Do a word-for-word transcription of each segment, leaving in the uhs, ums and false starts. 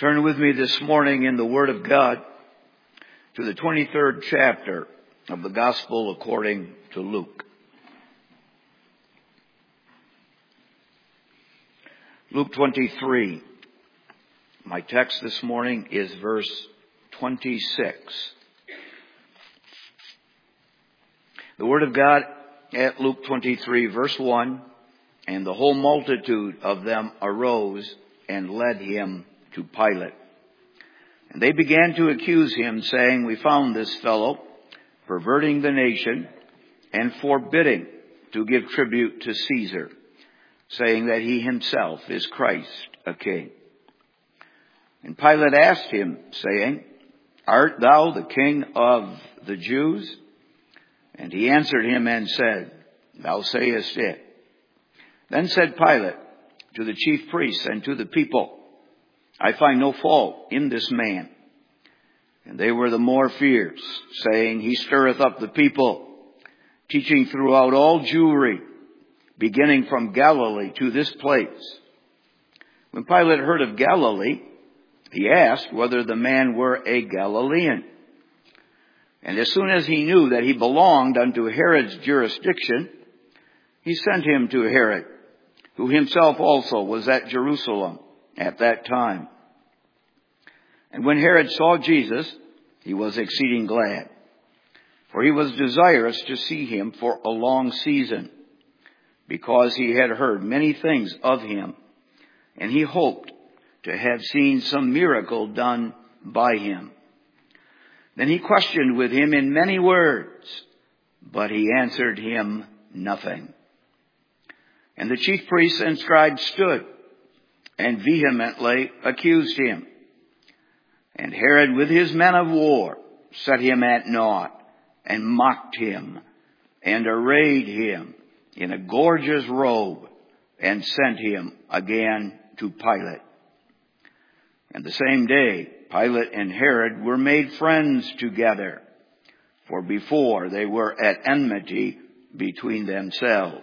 Turn with me this morning in the Word of God to the twenty-third chapter of the Gospel according to Luke. Luke twenty-three. My text this morning is verse twenty-six. The Word of God at Luke twenty-three, verse one, and the whole multitude of them arose and led him to Pilate. And they began to accuse him, saying, "We found this fellow perverting the nation and forbidding to give tribute to Caesar, saying that he himself is Christ, a king." And Pilate asked him, saying, "Art thou the king of the Jews?" And he answered him and said, "Thou sayest it." Then said Pilate to the chief priests and to the people, "I find no fault in this man." And they were the more fierce, saying, "He stirreth up the people, teaching throughout all Jewry, beginning from Galilee to this place." When Pilate heard of Galilee, he asked whether the man were a Galilean. And as soon as he knew that he belonged unto Herod's jurisdiction, he sent him to Herod, who himself also was at Jerusalem at that time. And when Herod saw Jesus, he was exceeding glad, for he was desirous to see him for a long season, because he had heard many things of him, and he hoped to have seen some miracle done by him. Then he questioned with him in many words, but he answered him nothing. And the chief priests and scribes stood and vehemently accused him. And Herod with his men of war set him at naught and mocked him and arrayed him in a gorgeous robe and sent him again to Pilate. And the same day Pilate and Herod were made friends together, for before they were at enmity between themselves.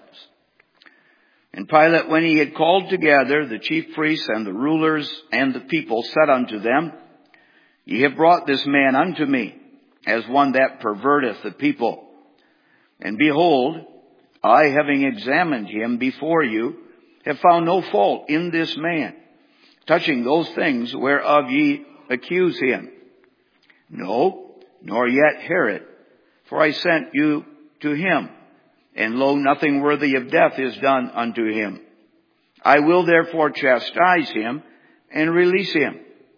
And Pilate, when he had called together the chief priests and the rulers and the people, said unto them, "Ye have brought this man unto me as one that perverteth the people. And behold, I, having examined him before you, have found no fault in this man, touching those things whereof ye accuse him. No, nor yet Herod, for I sent you to him. And lo, nothing worthy of death is done unto him. I will therefore chastise him and release him.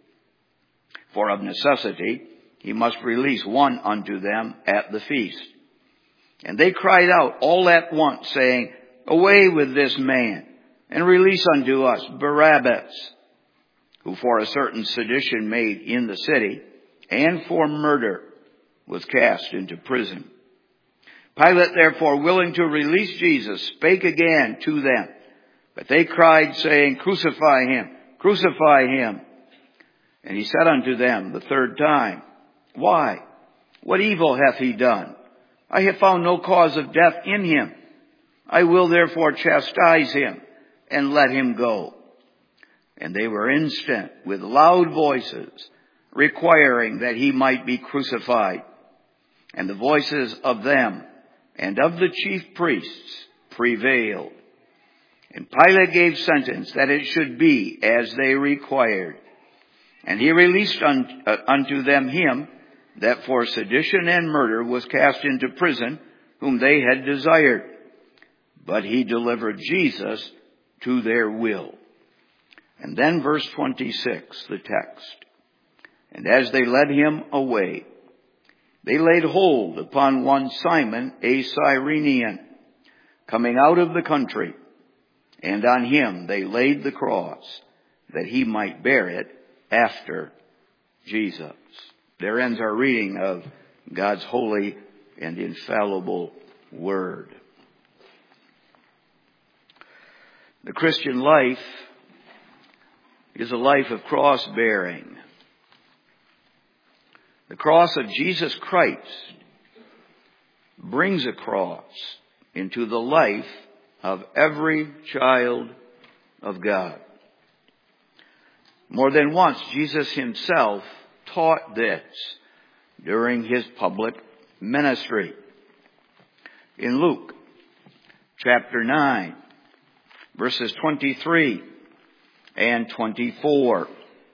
For of necessity he must release one unto them at the feast." And they cried out all at once, saying, "Away with this man, and release unto us Barabbas, who for a certain sedition made in the city, and for murder was cast into prison." Pilate, therefore, willing to release Jesus, spake again to them. But they cried, saying, "Crucify him, crucify him." And he said unto them the third time, "Why? What evil hath he done? I have found no cause of death in him. I will therefore chastise him, and let him go." And they were instant with loud voices, requiring that he might be crucified. And the voices of them and of the chief priests prevailed. And Pilate gave sentence that it should be as they required. And he released unto them him that for sedition and murder was cast into prison, whom they had desired. But he delivered Jesus to their will. And then verse twenty-six, the text. And as they led him away, they laid hold upon one Simon, a Cyrenian, coming out of the country, and on him they laid the cross, that he might bear it after Jesus. There ends our reading of God's holy and infallible Word. The Christian life is a life of cross-bearing. The cross of Jesus Christ brings a cross into the life of every child of God. More than once, Jesus himself taught this during his public ministry. In Luke chapter nine, verses twenty-three and twenty-four.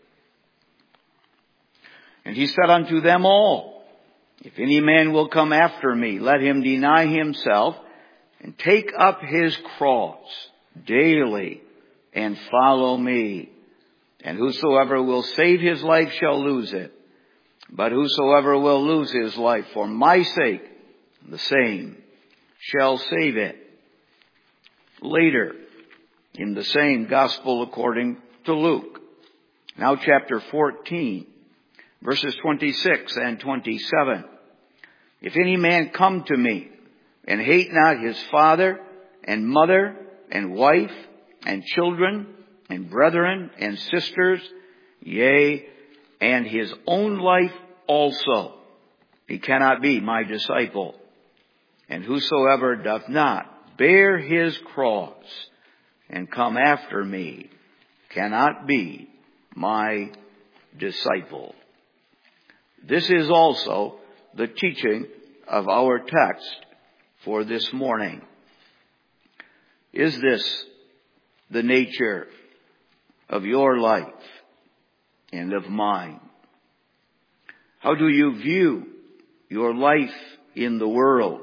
And he said unto them all, if any man will come after me, let him deny himself and take up his cross daily and follow me. And whosoever will save his life shall lose it. But whosoever will lose his life for my sake, the same shall save it. Later, in the same gospel according to Luke, now chapter fourteen, verses twenty-six and twenty-seven. If any man come to me and hate not his father and mother and wife and children and brethren and sisters, yea, and his own life also, he cannot be my disciple. And whosoever doth not bear his cross and come after me cannot be my disciple. This is also the teaching of our text for this morning. Is this the nature of your life and of mine? How do you view your life in the world?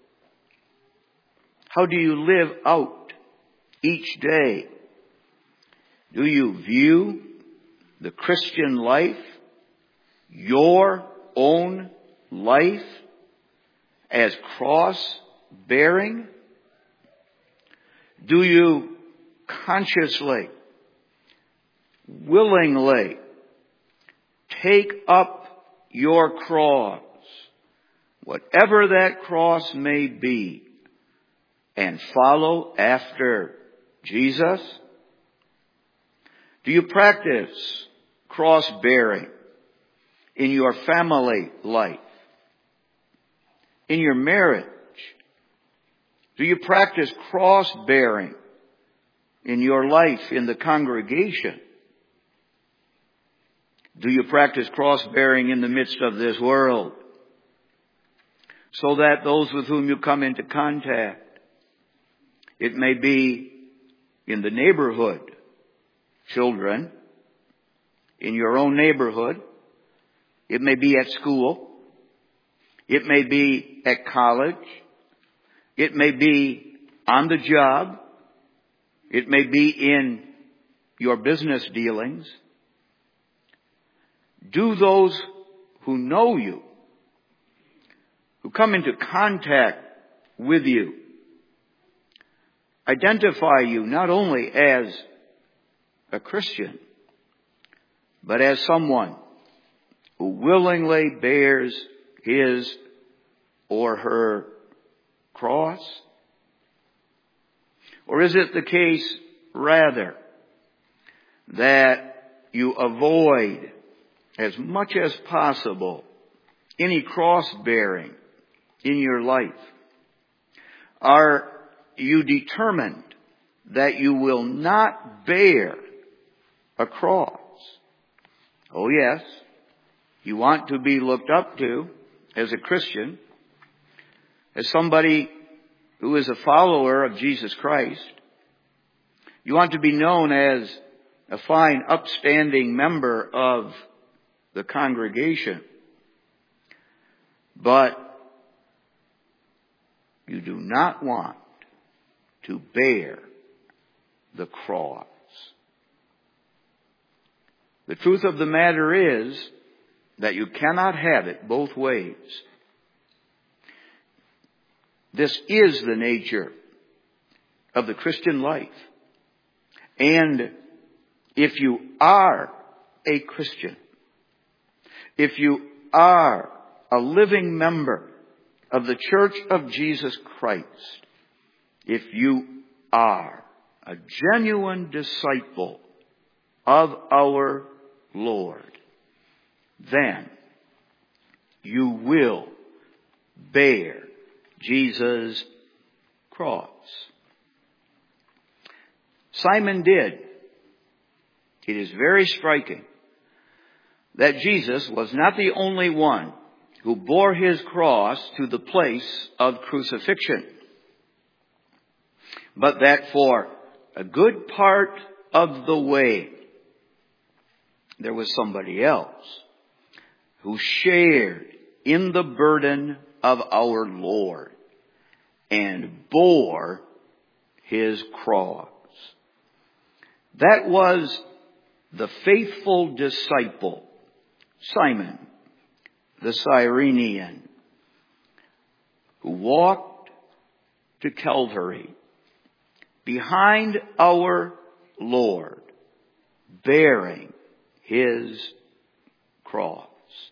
How do you live out each day? Do you view the Christian life, your own life, as cross-bearing? Do you consciously, willingly take up your cross, whatever that cross may be, and follow after Jesus? Do you practice cross-bearing in your family life, in your marriage? Do you practice cross-bearing in your life in the congregation? Do you practice cross-bearing in the midst of this world, so that those with whom you come into contact, it may be in the neighborhood, children, in your own neighborhood, it may be at school, it may be at college, it may be on the job, it may be in your business dealings. Do those who know you, who come into contact with you, identify you not only as a Christian, but as someone who willingly bears his or her cross? Or is it the case, rather, that you avoid as much as possible any cross-bearing in your life? Are you determined that you will not bear a cross? Oh yes, you want to be looked up to as a Christian, as somebody who is a follower of Jesus Christ. You want to be known as a fine, upstanding member of the congregation. But you do not want to bear the cross. The truth of the matter is that you cannot have it both ways. This is the nature of the Christian life. And if you are a Christian, if you are a living member of the Church of Jesus Christ, if you are a genuine disciple of our Lord, then you will bear Jesus' cross. Simon did. it is very striking that Jesus was not the only one who bore his cross to the place of crucifixion, but that for a good part of the way, there was somebody else who shared in the burden of our Lord and bore his cross. That was the faithful disciple, Simon the Cyrenian, who walked to Calvary behind our Lord, bearing his cross.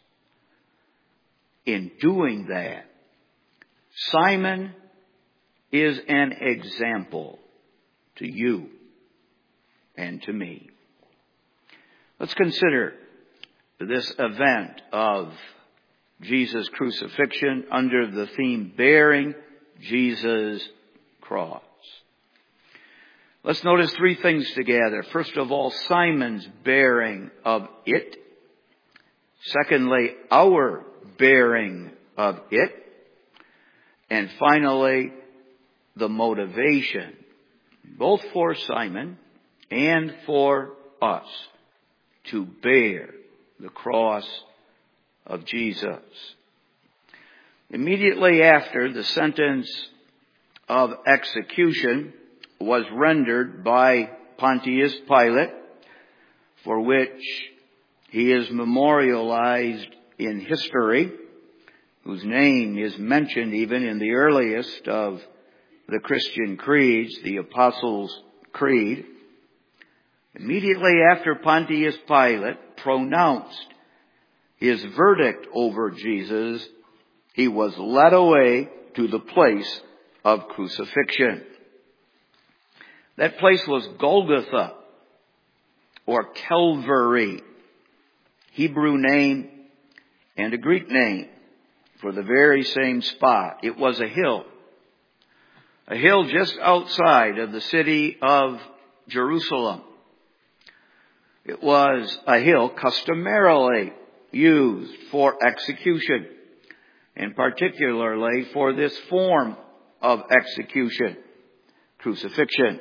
In doing that, Simon is an example to you and to me. Let's consider this event of Jesus' crucifixion under the theme, bearing Jesus' cross. Let's notice three things together. First of all, Simon's bearing of it. Secondly, our bearing of it. And finally, the motivation, both for Simon and for us, to bear the cross of Jesus. Immediately after the sentence of execution was rendered by Pontius Pilate, for which he is memorialized in history, whose name is mentioned even in the earliest of the Christian creeds, the Apostles' Creed. Immediately after Pontius Pilate pronounced his verdict over Jesus, he was led away to the place of crucifixion. That place was Golgotha, or Calvary, Hebrew name and a Greek name for the very same spot. It was a hill, a hill just outside of the city of Jerusalem. It was a hill customarily used for execution, and particularly for this form of execution, crucifixion.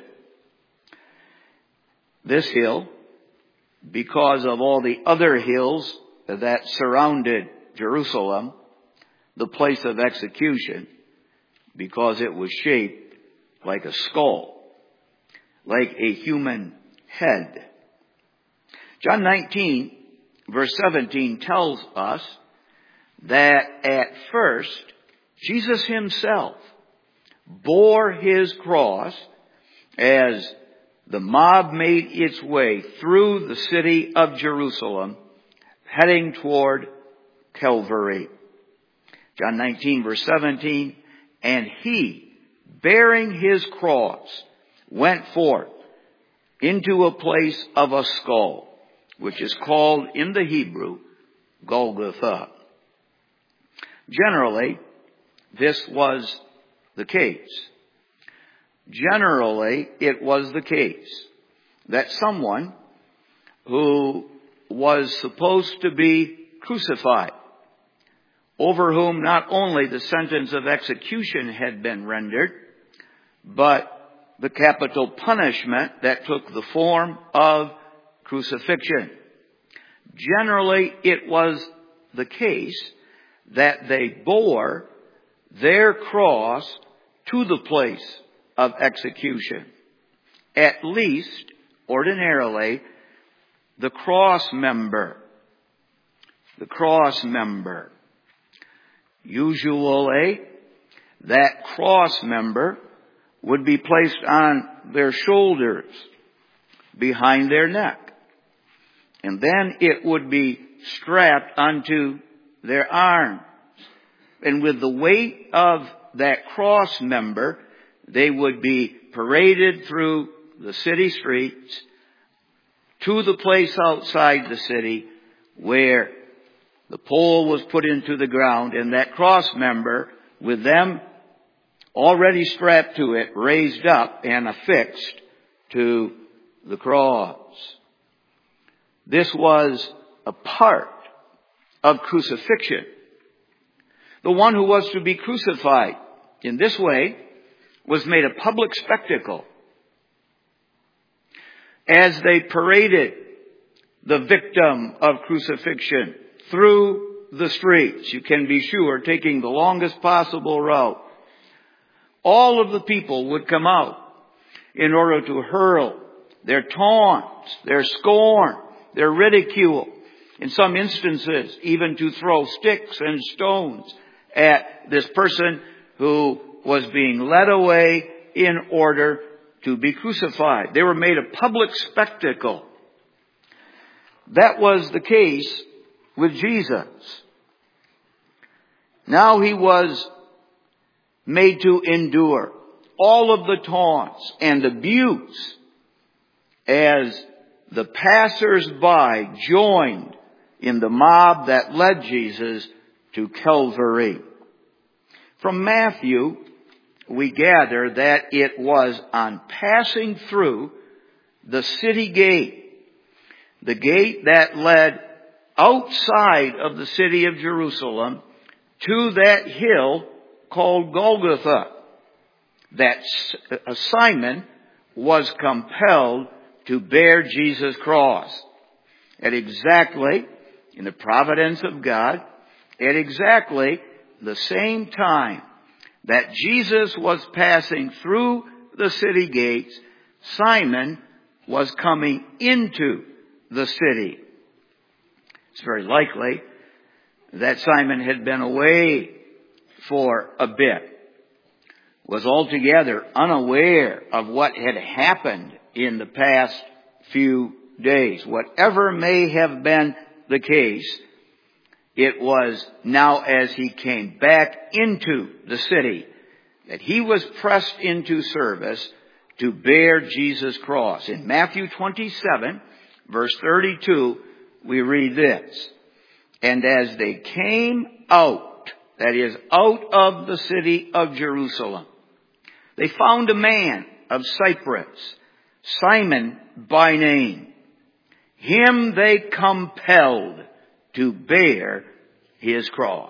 This hill, because of all the other hills that surrounded Jerusalem, the place of execution, because it was shaped like a skull, like a human head. John nineteen, verse seventeen tells us that at first, Jesus himself bore his cross as the mob made its way through the city of Jerusalem, heading toward Calvary. John nineteen, verse seventeen, and he, bearing his cross, went forth into a place of a skull, which is called in the Hebrew Golgotha. Generally, this was the case. Generally, it was the case that someone who was supposed to be crucified, over whom not only the sentence of execution had been rendered, but the capital punishment that took the form of crucifixion. Generally, it was the case that they bore their cross to the place of execution. At least, ordinarily, the cross member. The cross member. Usually, that cross member would be placed on their shoulders, behind their neck. And then it would be strapped onto their arms. And with the weight of that cross member, they would be paraded through the city streets to the place outside the city where the pole was put into the ground, and that cross member, with them already strapped to it, raised up and affixed to the cross. This was a part of crucifixion. The one who was to be crucified in this way was made a public spectacle as they paraded the victim of crucifixion through the streets. You can be sure, taking the longest possible route. All of the people would come out in order to hurl their taunts, their scorn, their ridicule. In some instances, even to throw sticks and stones at this person who was being led away in order to be crucified. They were made a public spectacle. That was the case with Jesus. Now he was made to endure all of the taunts and abuse as the passers-by joined in the mob that led Jesus to Calvary. From Matthew, we gather that it was on passing through the city gate, the gate that led outside of the city of Jerusalem to that hill called Golgotha, that Simon was compelled to bear Jesus' cross. At exactly, in the providence of God, at exactly the same time that Jesus was passing through the city gates, Simon was coming into the city. It's very likely that Simon had been away for a bit, was altogether unaware of what had happened in the past few days. Whatever may have been the case, it was now as he came back into the city that he was pressed into service to bear Jesus' cross. In Matthew twenty-seven, verse thirty-two, we read this: "And as they came out," that is, out of the city of Jerusalem, "they found a man of Cyprus, Simon by name. Him they compelled to bear his cross."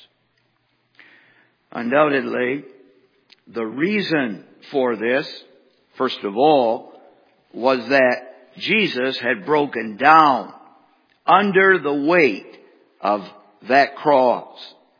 Undoubtedly, the reason for this, first of all, was that Jesus had broken down under the weight of that cross.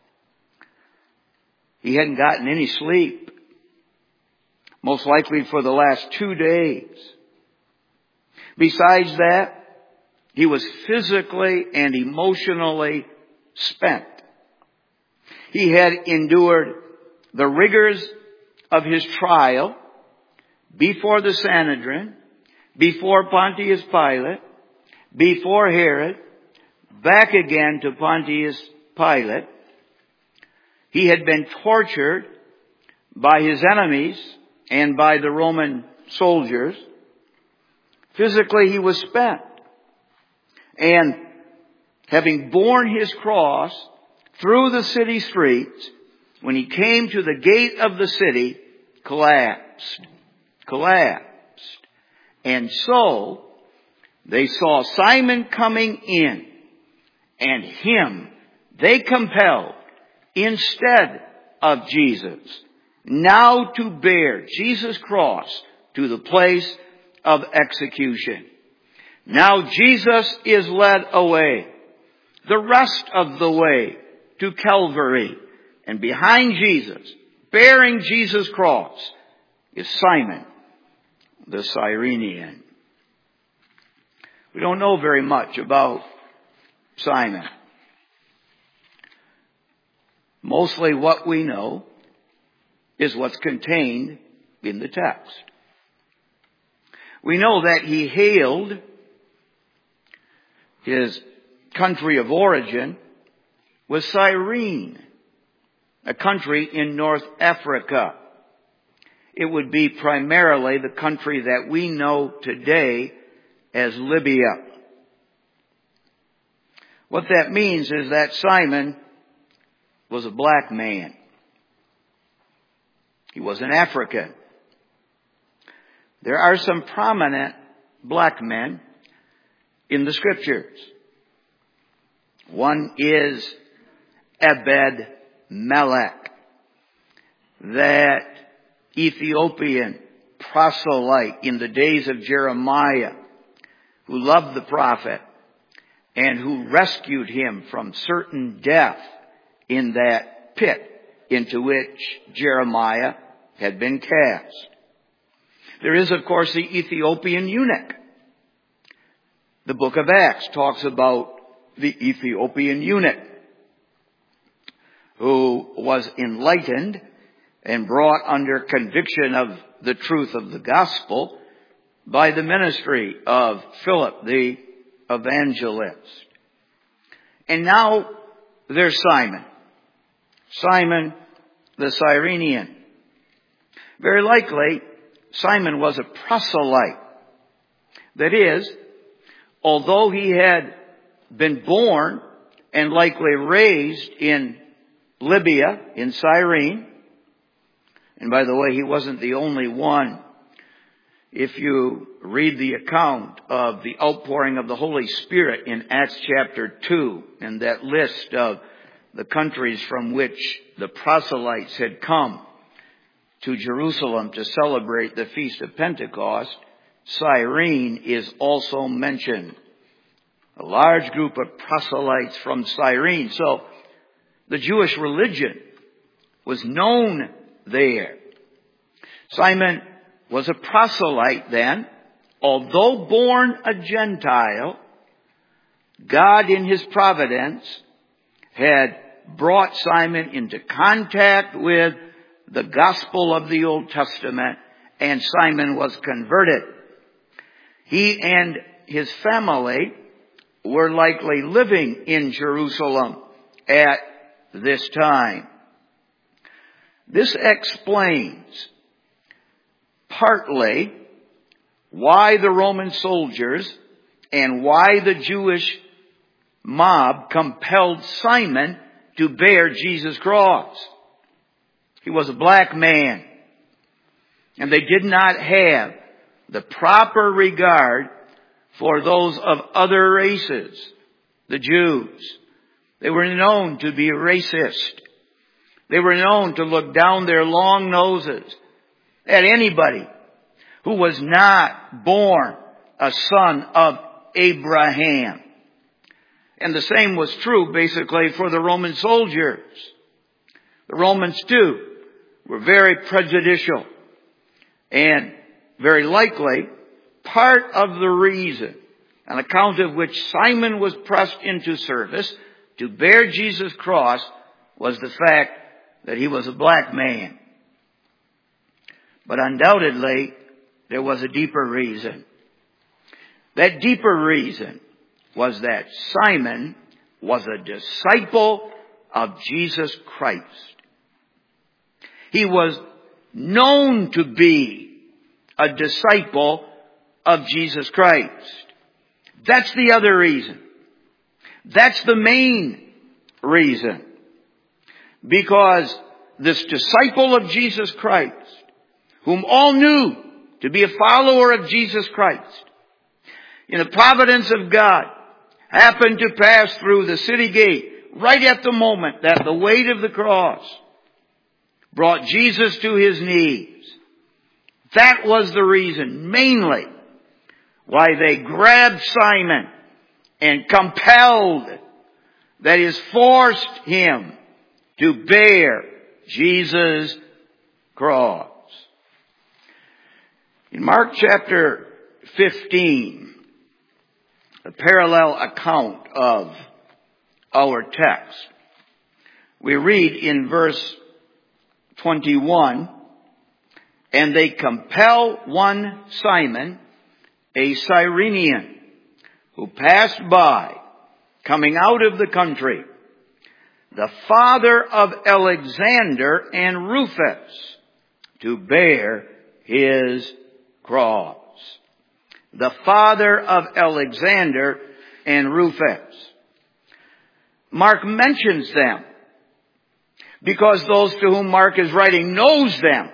He hadn't gotten any sleep, most likely for the last two days. Besides that, he was physically and emotionally spent. He had endured the rigors of his trial before the Sanhedrin, before Pontius Pilate, before Herod, back again to Pontius Pilate. He had been tortured by his enemies and by the Roman soldiers. Physically, he was spent. And having borne his cross through the city streets, when he came to the gate of the city, collapsed. Collapsed. And so, they saw Simon coming in, and him they compelled, instead of Jesus, now to bear Jesus' cross to the place of execution. Now Jesus is led away, the rest of the way to Calvary. And behind Jesus, bearing Jesus' cross, is Simon the Cyrenian. We don't know very much about Simon. Mostly what we know is what's contained in the text. We know that he hailed, his country of origin was Cyrene, a country in North Africa. It would be primarily the country that we know today as Libya. What that means is that Simon was a black man. He was an African. There are some prominent black men in the Scriptures. One is Ebed-Melech, that Ethiopian proselyte in the days of Jeremiah, who loved the prophet and who rescued him from certain death in that pit into which Jeremiah had been cast. There is, of course, the Ethiopian eunuch. The book of Acts talks about the Ethiopian eunuch who was enlightened and brought under conviction of the truth of the gospel by the ministry of Philip the evangelist. And now there's Simon. Simon the Cyrenian. Very likely, Simon was a proselyte. That is, although he had been born and likely raised in Libya, in Cyrene, and by the way, he wasn't the only one. If you read the account of the outpouring of the Holy Spirit in Acts chapter two, and that list of the countries from which the proselytes had come to Jerusalem to celebrate the Feast of Pentecost, Cyrene is also mentioned. A large group of proselytes from Cyrene. So the Jewish religion was known there. Simon was a proselyte then. Although born a Gentile, God in his providence had brought Simon into contact with the gospel of the Old Testament, and Simon was converted. He and his family were likely living in Jerusalem at this time. This explains partly why the Roman soldiers and why the Jewish mob compelled Simon to bear Jesus' cross. He was a black man, and they did not have the proper regard for those of other races, the Jews. They were known to be racist. They were known to look down their long noses at anybody who was not born a son of Abraham. And the same was true basically for the Roman soldiers. The Romans too were very prejudicial, and very likely part of the reason on account of which Simon was pressed into service to bear Jesus' cross was the fact that he was a black man. But undoubtedly, there was a deeper reason. That deeper reason was that Simon was a disciple of Jesus Christ. He was known to be a disciple of Jesus Christ. That's the other reason. That's the main reason. Because this disciple of Jesus Christ, whom all knew to be a follower of Jesus Christ, in the providence of God, happened to pass through the city gate right at the moment that the weight of the cross brought Jesus to his knees. That was the reason, mainly, why they grabbed Simon and compelled, that is, forced him to bear Jesus' cross. In Mark chapter fifteen, a parallel account of our text, we read in verse twenty-one, and they compel one Simon, a Cyrenian, who passed by, coming out of the country, the father of Alexander and Rufus, to bear his cross. The father of Alexander and Rufus. Mark mentions them because those to whom Mark is writing knows them.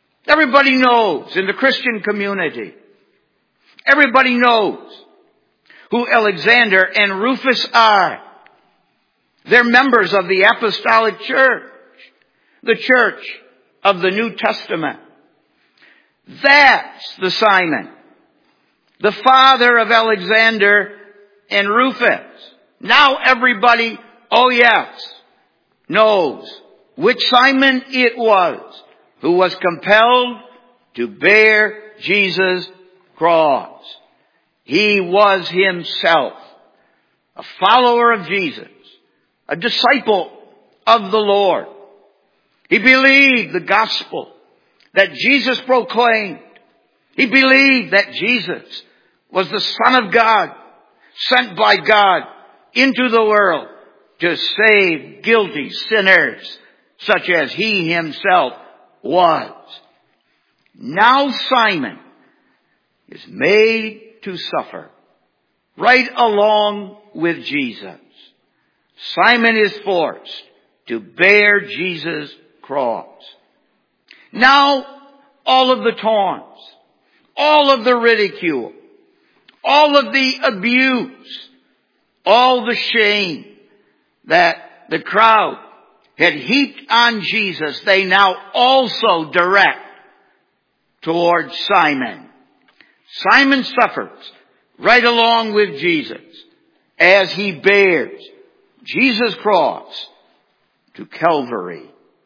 Everybody knows in the Christian community. Everybody knows who Alexander and Rufus are. They're members of the Apostolic Church, the church of the New Testament. That's the Simon, the father of Alexander and Rufus. Now everybody, oh yes, knows which Simon it was who was compelled to bear Jesus' cross. He was himself a follower of Jesus, a disciple of the Lord. He believed the gospel that Jesus proclaimed. He believed that Jesus was the Son of God, sent by God into the world to save guilty sinners such as he himself was. Now Simon is made to suffer right along with Jesus. Simon is forced to bear Jesus' cross. Now all of the taunts, all of the ridicule, all of the abuse, all the shame that the crowd had heaped on Jesus, they now also direct towards Simon. Simon suffers right along with Jesus as he bears Jesus' cross to Calvary.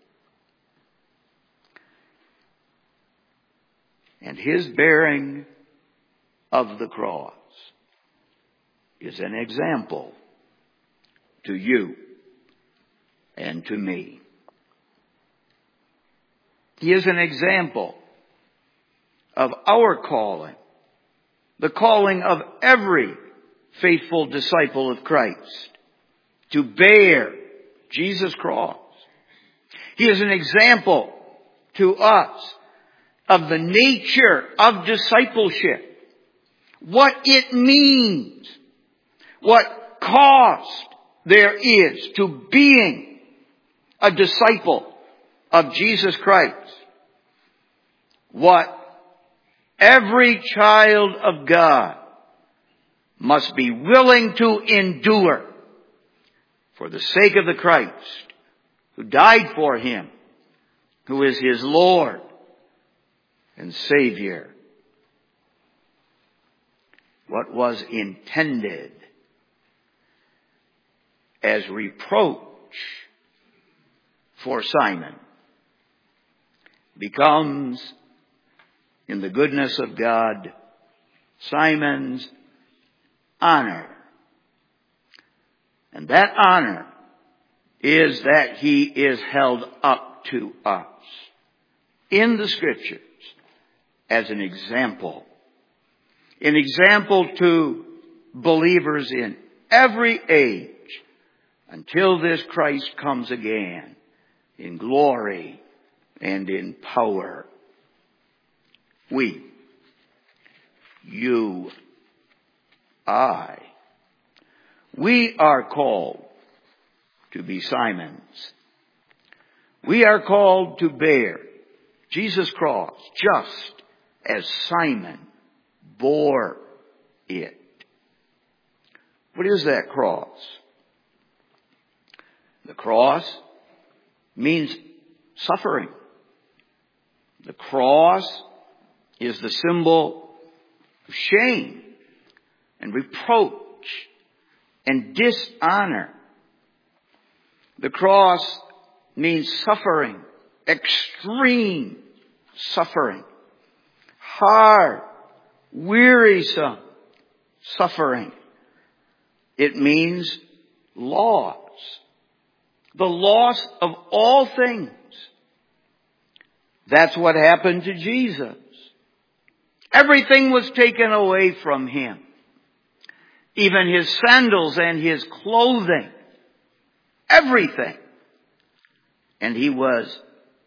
And his bearing of the cross is an example to you and to me. He is an example of our calling, the calling of every faithful disciple of Christ, to bear Jesus' cross. He is an example to us of the nature of discipleship, what it means, what cost there is to being a disciple of Jesus Christ, what every child of God must be willing to endure for the sake of the Christ who died for him, who is his Lord and Savior. What was intended as reproach for Simon becomes, in the goodness of God, Simon's honor. And that honor is that he is held up to us in the Scriptures as an example. An example to believers in every age until this Christ comes again in glory and in power. We, you, I, we are called to be Simons. We are called to bear Jesus' cross just as Simon bore it. What is that cross? The cross means suffering. The cross is the symbol of shame and reproach and dishonor. The cross means suffering, extreme suffering, hard, wearisome suffering. It means loss, the loss of all things. That's what happened to Jesus. Everything was taken away from him. Even his sandals and his clothing. Everything. And he was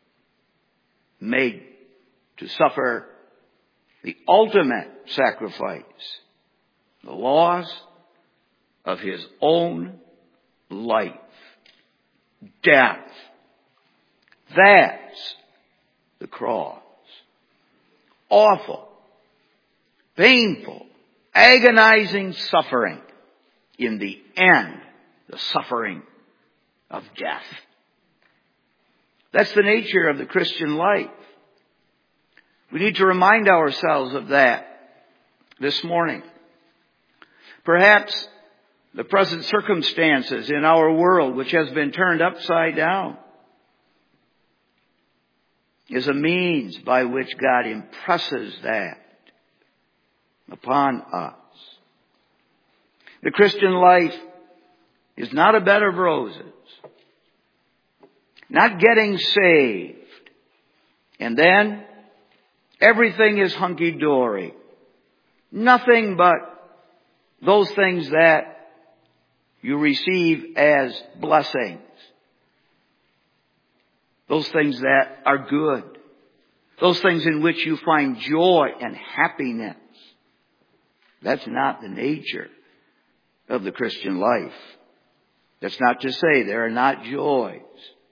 made to suffer the ultimate sacrifice. The loss of his own life. Death. That's the cross. Awful. Painful. agonizing suffering. In the end, the suffering of death. That's the nature of the Christian life. We need to remind ourselves of that this morning. Perhaps the present circumstances in our world, which has been turned upside down, is a means by which God impresses that upon us. The Christian life is not a bed of roses. Not getting saved. And then everything is hunky-dory. Nothing but those things that you receive as blessings. Those things that are good. Those things in which you find joy and happiness. That's not the nature of the Christian life. That's not to say there are not joys.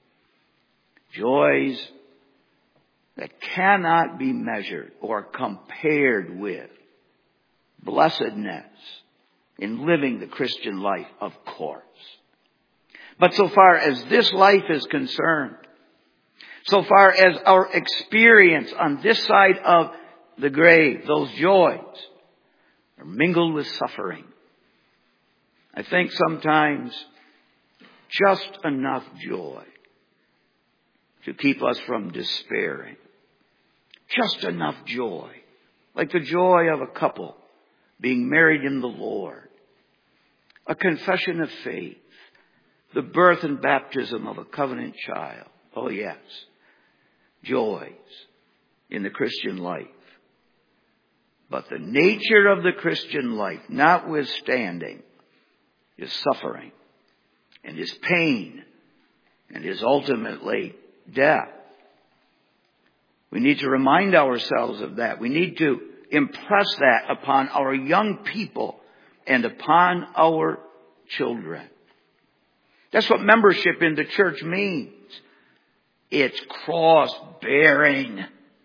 Joys that cannot be measured or compared with blessedness in living the Christian life, of course. But so far as this life is concerned, so far as our experience on this side of the grave, those joys are mingled with suffering. I think sometimes just enough joy to keep us from despairing. Just enough joy. Like the joy of a couple being married in the Lord. A confession of faith. The birth and baptism of a covenant child. Oh yes. Joys in the Christian life. But the nature of the Christian life, notwithstanding, is suffering and is pain and is ultimately death. We need to remind ourselves of that. We need to impress that upon our young people and upon our children. That's what membership in the church means. It's cross-bearing.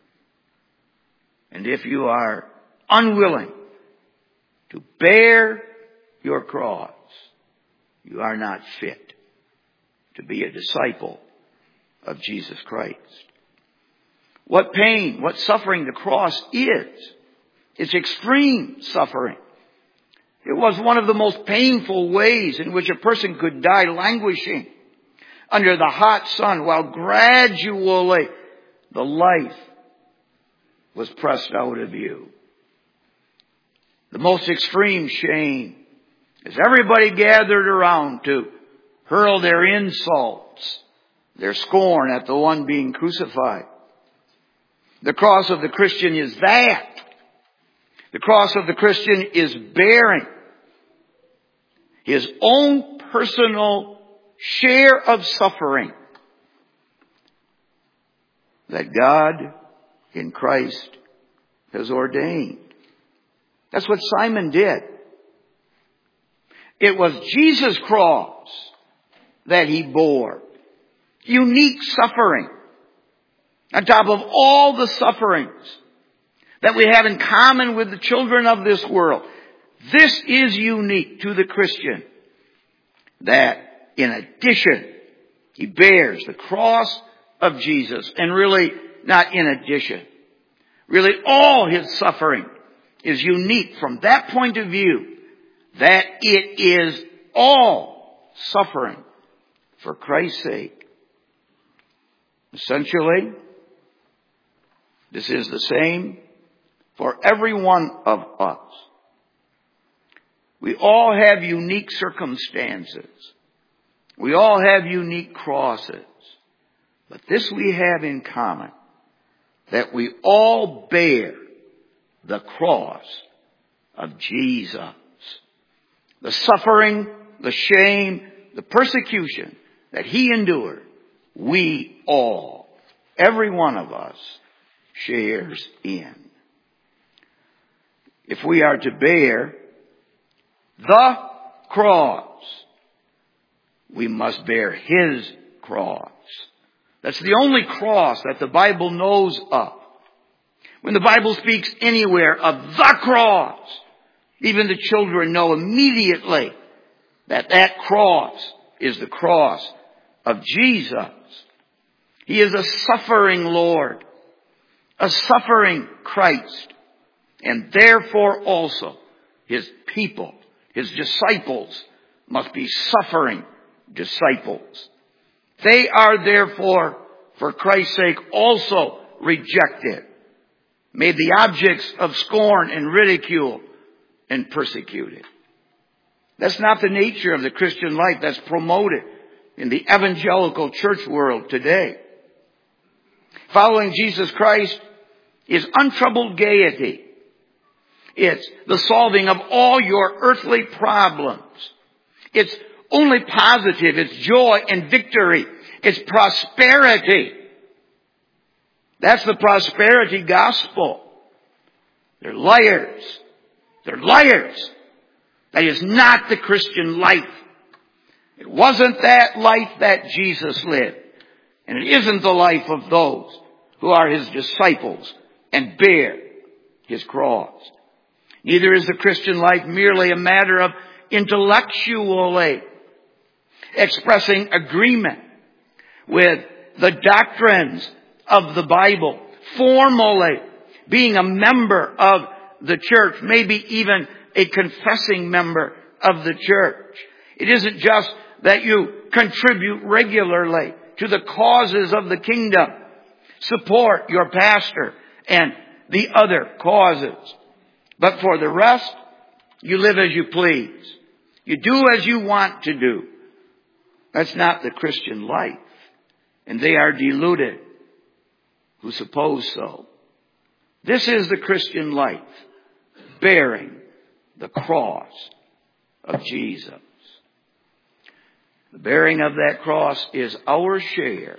And if you are unwilling to bear your cross, you are not fit to be a disciple of Jesus Christ. What pain, what suffering the cross is. It's extreme suffering. It was one of the most painful ways in which a person could die languishing under the hot sun while gradually the life was pressed out of you. The most extreme shame is everybody gathered around to hurl their insults, their scorn at the one being crucified. The cross of the Christian is that. The cross of the Christian is bearing his own personal share of suffering that God in Christ has ordained. That's what Simon did. It was Jesus' cross that he bore. Unique suffering. On top of all the sufferings that we have in common with the children of this world. This is unique to the Christian. That in addition, he bears the cross of Jesus. And really, not in addition. Really, all his suffering is unique from that point of view. That it is all suffering for Christ's sake. Essentially, this is the same for every one of us. We all have unique circumstances. We all have unique crosses. But this we have in common, that we all bear the cross of Jesus. The suffering, the shame, the persecution that he endured, we all, every one of us, shares in. If we are to bear the cross, we must bear his cross. That's the only cross that the Bible knows of. When the Bible speaks anywhere of the cross, Even the children know immediately that that cross is the cross of Jesus. He is a suffering Lord, a suffering Christ, and therefore also His people, His disciples, must be suffering disciples. They are therefore, for Christ's sake, also rejected, made the objects of scorn and ridicule, and persecuted. That's not the nature of the Christian life that's promoted in the evangelical church world today. Following Jesus Christ is untroubled gaiety. It's the solving of all your earthly problems. It's only positive. It's joy and victory. It's prosperity. That's the prosperity gospel. They're liars. They're liars. That is not the Christian life. It wasn't that life that Jesus lived. And it isn't the life of those who are His disciples and bear His cross. Neither is the Christian life merely a matter of intellectually expressing agreement with the doctrines of the Bible, formally being a member of the church, maybe even a confessing member of the church. It isn't just that you contribute regularly to the causes of the kingdom, support your pastor and the other causes. But for the rest, you live as you please. You do as you want to do. That's not the Christian life. And they are deluded who suppose so. This is the Christian life, bearing the cross of Jesus. The bearing of that cross is our share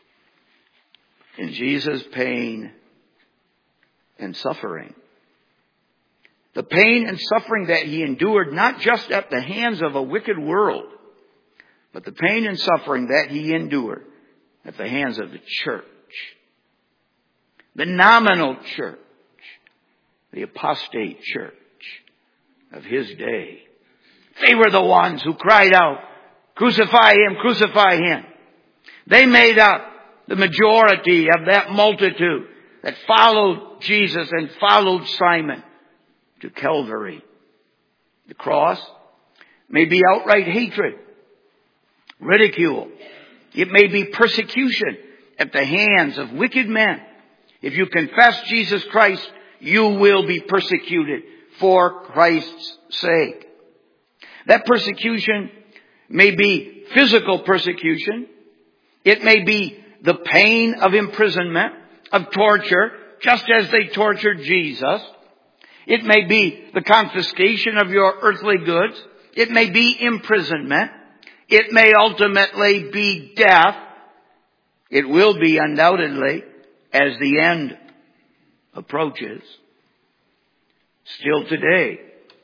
in Jesus' pain and suffering. The pain and suffering that He endured not just at the hands of a wicked world, but the pain and suffering that He endured at the hands of the church. The nominal church. The apostate church of His day. They were the ones who cried out, "Crucify Him, crucify Him." They made up the majority of that multitude that followed Jesus and followed Simon to Calvary. The cross may be outright hatred, ridicule. It may be persecution at the hands of wicked men. If you confess Jesus Christ, you will be persecuted for Christ's sake. That persecution may be physical persecution. It may be the pain of imprisonment, of torture, just as they tortured Jesus. It may be the confiscation of your earthly goods. It may be imprisonment. It may ultimately be death. It will be undoubtedly as the end approaches. Still today,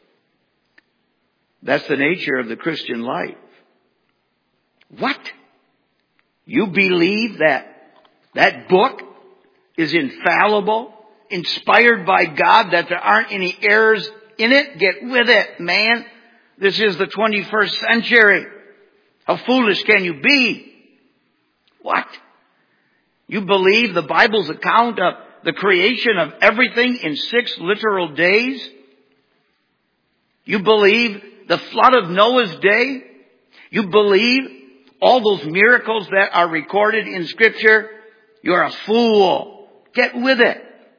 that's the nature of the Christian life. What? You believe that that book is infallible, inspired by God, that there aren't any errors in it? Get with it, man. This is the twenty-first century. How foolish can you be? What? You believe the Bible's account of the creation of everything in six literal days? You believe the flood of Noah's day? You believe all those miracles that are recorded in Scripture? You're a fool. Get with it.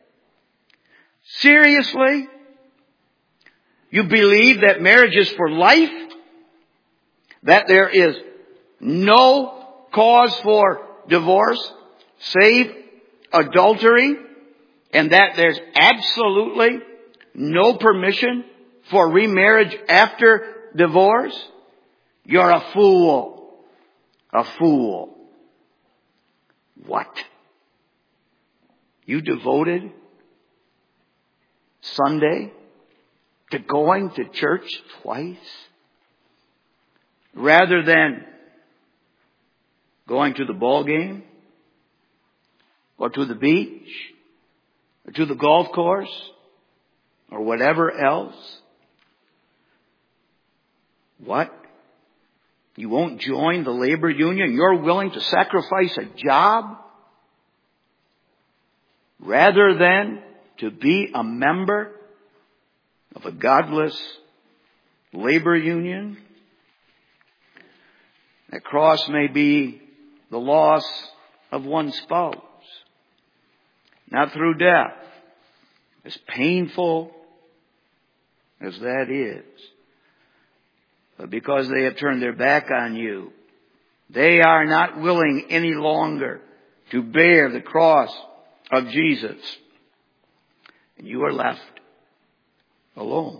Seriously? You believe that marriage is for life? That there is no cause for divorce save adultery? And that there's absolutely no permission for remarriage after divorce? You're a fool. A fool. What? You devoted Sunday to going to church twice rather than going to the ball game or to the beach or to the golf course or whatever else? What? You won't join the labor union? You're willing to sacrifice a job rather than to be a member of a godless labor union? That cross may be the loss of one spouse, not through death, as painful as that is, but because they have turned their back on you. They are not willing any longer to bear the cross of Jesus. And you are left alone.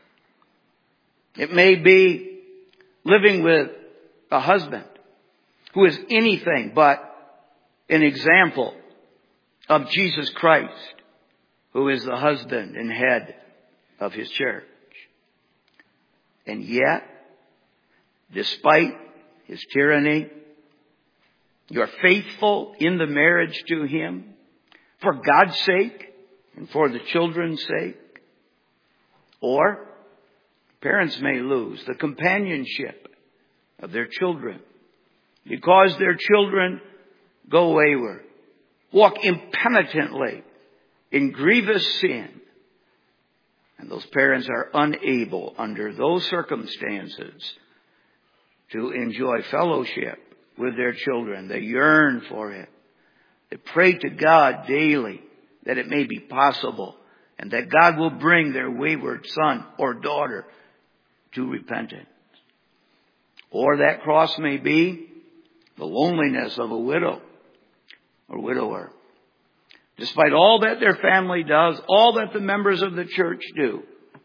It may be living with a husband who is anything but an example of Jesus Christ, who is the husband and head of his church. And yet, despite his tyranny, you're faithful in the marriage to him for God's sake and for the children's sake. Or parents may lose the companionship of their children because their children go wayward, walk impenitently in grievous sin. And those parents are unable, under those circumstances, to enjoy fellowship with their children. They yearn for it. They pray to God daily that it may be possible and that God will bring their wayward son or daughter to repentance. Or that cross may be the loneliness of a widow or widower. Despite all that their family does, all that the members of the church do,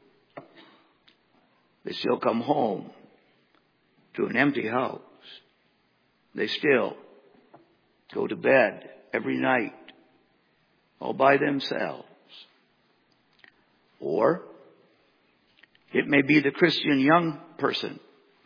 they still come home to an empty house. They still go to bed every night all by themselves. Or it may be the Christian young person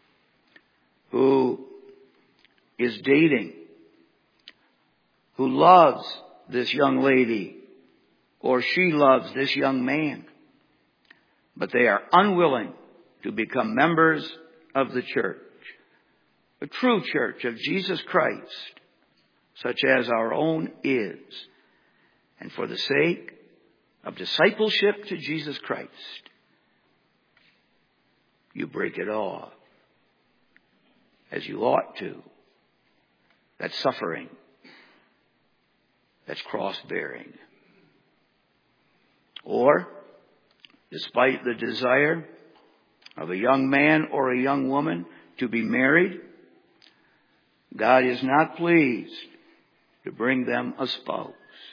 who is dating, who loves this young lady, or she loves this young man, but they are unwilling to become members of the church, a true church of Jesus Christ, such as our own is. And for the sake of discipleship to Jesus Christ, you break it off, as you ought to. That's suffering. That's cross-bearing. Or, despite the desire of a young man or a young woman to be married, God is not pleased to bring them a spouse.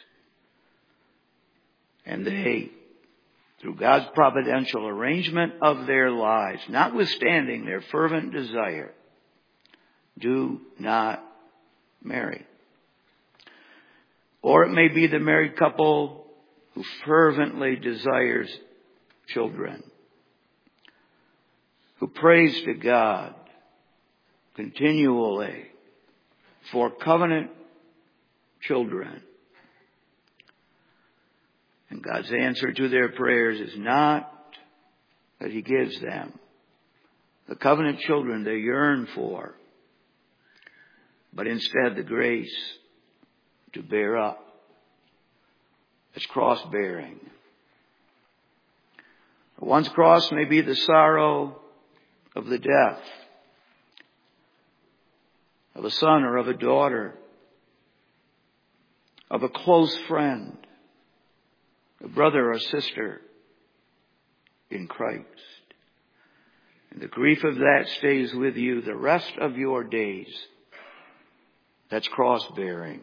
And they, through God's providential arrangement of their lives, notwithstanding their fervent desire, do not marry. Or it may be the married couple who fervently desires children, who prays to God continually for covenant children. And God's answer to their prayers is not that He gives them the covenant children they yearn for, but instead the grace to bear up. It's cross-bearing. One's cross may be the sorrow of the death of a son or of a daughter, of a close friend, a brother or sister in Christ. And the grief of that stays with you the rest of your days. That's cross-bearing.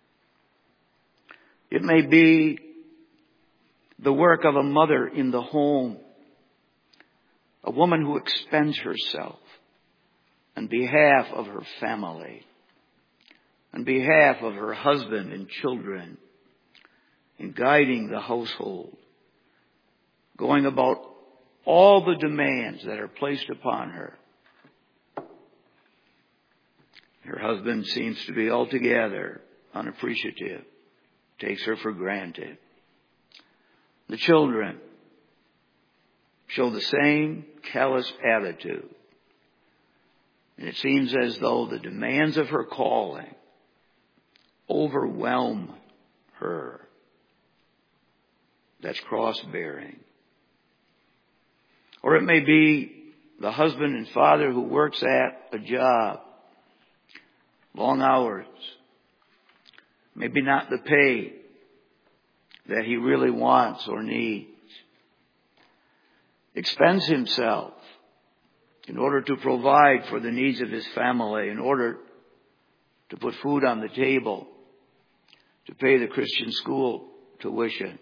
It may be the work of a mother in the home, a woman who expends herself on behalf of her family, on behalf of her husband and children, in guiding the household, going about all the demands that are placed upon her. Her husband seems to be altogether unappreciative, takes her for granted. The children show the same callous attitude And it seems as though the demands of her calling overwhelm her. That's cross-bearing. Or it may be the husband and father who works at a job, long hours, maybe not the pay that he really wants or needs, expends himself in order to provide for the needs of his family, in order to put food on the table, to pay the Christian school tuition.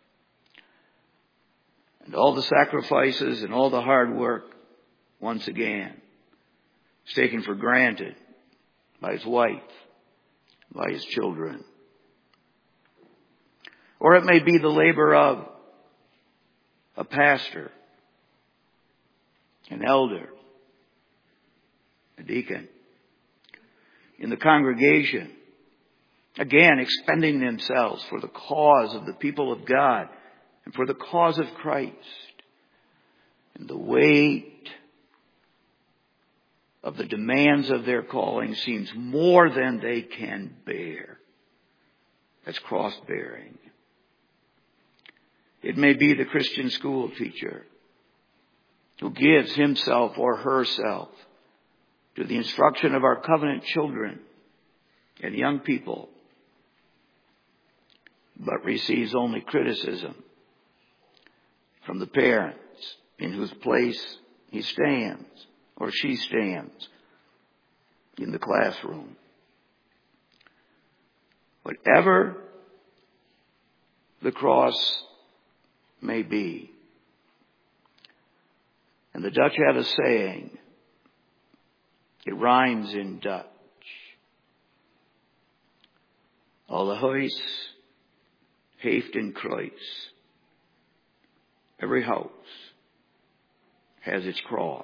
And all the sacrifices and all the hard work, once again, is taken for granted by his wife, by his children. Or it may be the labor of a pastor, an elder, a deacon in the congregation, again expending themselves for the cause of the people of God and for the cause of Christ. And the weight of the demands of their calling seems more than they can bear. That's cross-bearing. It may be the Christian school teacher who gives himself or herself to the instruction of our covenant children and young people, but receives only criticism from the parents in whose place he stands or she stands in the classroom. Whatever the cross may be. And the Dutch have a saying, it rhymes in Dutch. Alle huis heeft een kruis. Every house has its cross.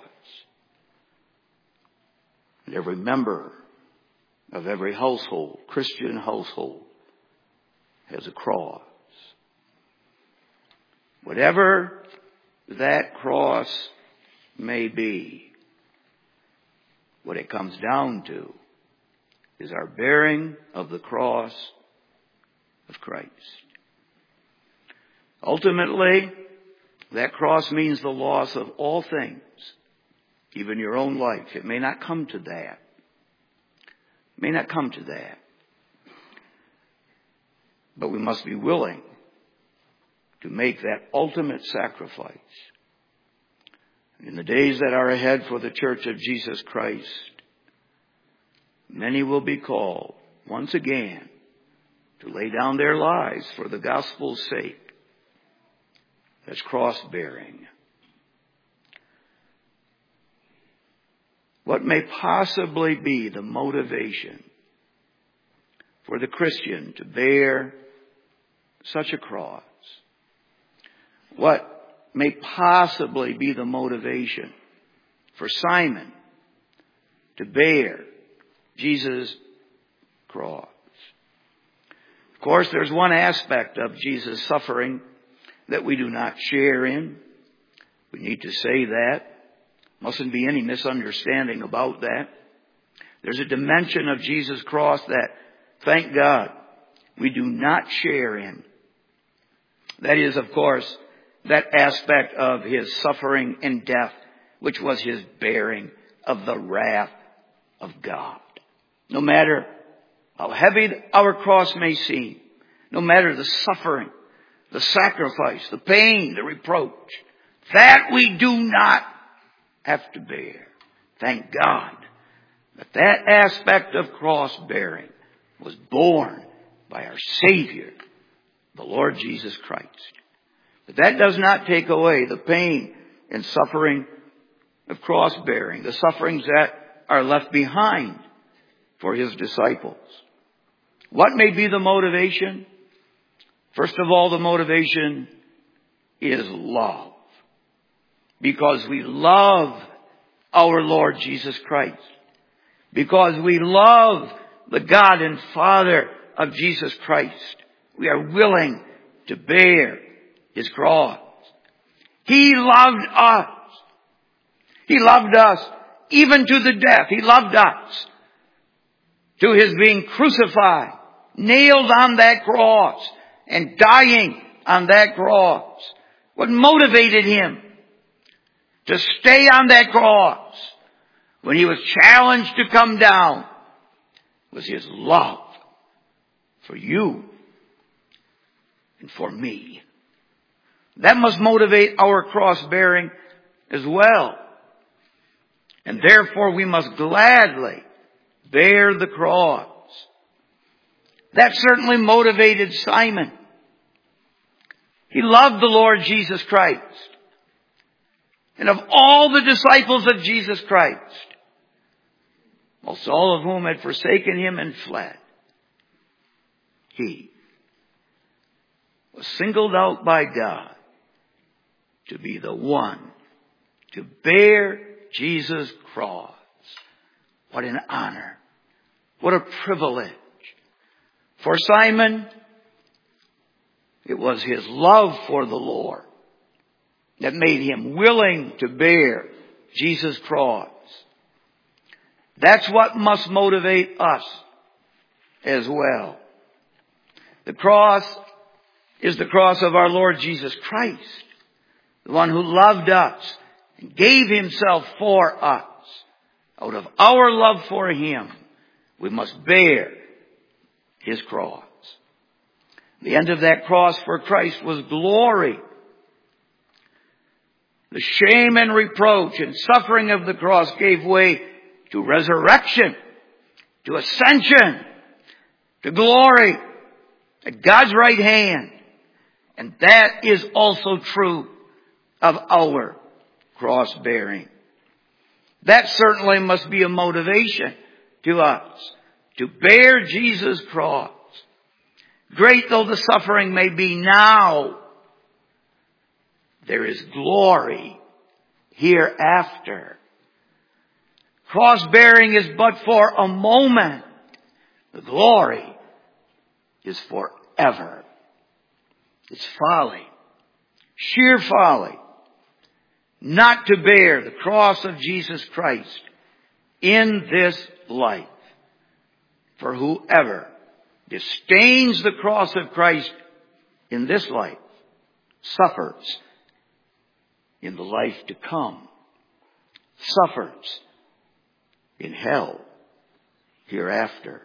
And every member of every household, Christian household, has a cross. Whatever that cross may be, what it comes down to is our bearing of the cross of Christ. Ultimately, that cross means the loss of all things, even your own life. It may not come to that. It may not come to that. But we must be willing to make that ultimate sacrifice. In the days that are ahead for the Church of Jesus Christ, many will be called once again to lay down their lives for the gospel's sake. That's cross-bearing. What may possibly be the motivation for the Christian to bear such a cross? What may possibly be the motivation for Simon to bear Jesus' cross? Of course, there's one aspect of Jesus' suffering that we do not share in. We need to say that. Mustn't be any misunderstanding about that. There's a dimension of Jesus' cross that, thank God, we do not share in. That is, of course, that aspect of his suffering and death, which was his bearing of the wrath of God. No matter how heavy our cross may seem, no matter the suffering, the sacrifice, the pain, the reproach, that we do not have to bear. Thank God that that aspect of cross bearing was borne by our Savior, the Lord Jesus Christ. But that does not take away the pain and suffering of cross bearing, the sufferings that are left behind for his disciples. What may be the motivation? First of all, the motivation is love. Because we love our Lord Jesus Christ. Because we love the God and Father of Jesus Christ. We are willing to bear his cross. He loved us. He loved us even to the death. He loved us. To his being crucified, nailed on that cross, and dying on that cross. What motivated him to stay on that cross when he was challenged to come down was his love for you and for me. That must motivate our cross bearing as well. And therefore we must gladly bear the cross. That certainly motivated Simon. He loved the Lord Jesus Christ. And of all the disciples of Jesus Christ, most all of whom had forsaken him and fled, he was singled out by God to be the one to bear Jesus' cross. What an honor. What a privilege. For Simon, it was his love for the Lord that made him willing to bear Jesus' cross. That's what must motivate us as well. The cross is the cross of our Lord Jesus Christ, the one who loved us and gave himself for us. Out of our love for him, we must bear his cross. The end of that cross for Christ was glory. The shame and reproach and suffering of the cross gave way to resurrection, to ascension, to glory at God's right hand. And that is also true of our cross bearing. That certainly must be a motivation to us to bear Jesus' cross. Great though the suffering may be now, there is glory hereafter. Cross bearing is but for a moment. The glory is forever. It's folly, sheer folly, not to bear the cross of Jesus Christ in this life. For whoever disdains the cross of Christ in this life suffers in the life to come, suffers in hell hereafter.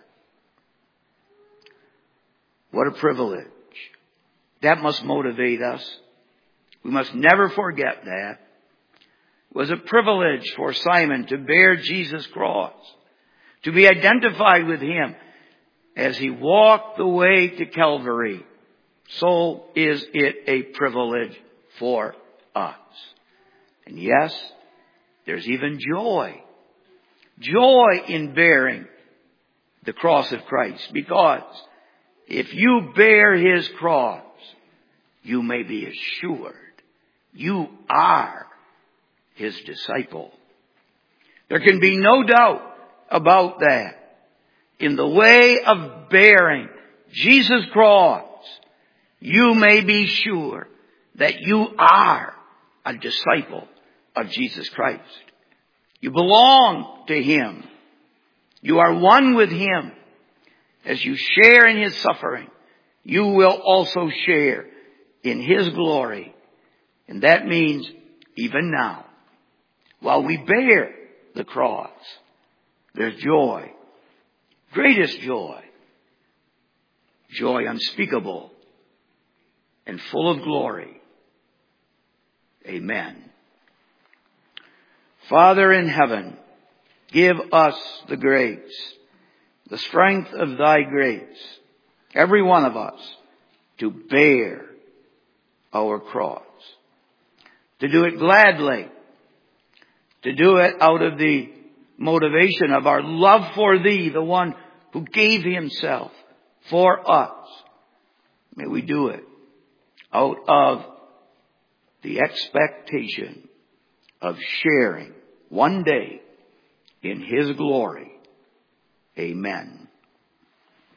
What a privilege. That must motivate us. We must never forget that. It was a privilege for Simon to bear Jesus' cross, to be identified with him as he walked the way to Calvary. So is it a privilege for us. And yes, there's even joy. Joy in bearing the cross of Christ. Because if you bear his cross, you may be assured you are his disciple. There can be no doubt about that. In the way of bearing Jesus' cross, you may be sure that you are a disciple of Jesus Christ. You belong to him. You are one with him. As you share in his suffering, you will also share in his glory. And that means even now, while we bear the cross, there's joy. Greatest joy. Joy unspeakable and full of glory. Amen. Father in heaven, give us the grace, the strength of thy grace, every one of us, to bear our cross. To do it gladly. To do it out of the motivation of our love for thee, the one who gave himself for us. May we do it out of the expectation of sharing one day in his glory. Amen.